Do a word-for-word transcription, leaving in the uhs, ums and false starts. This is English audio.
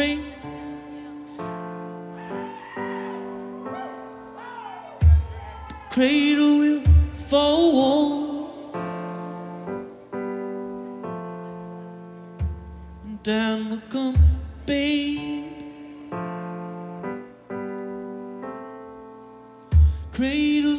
breaks, cradle will fall, and down will come babe. Cradle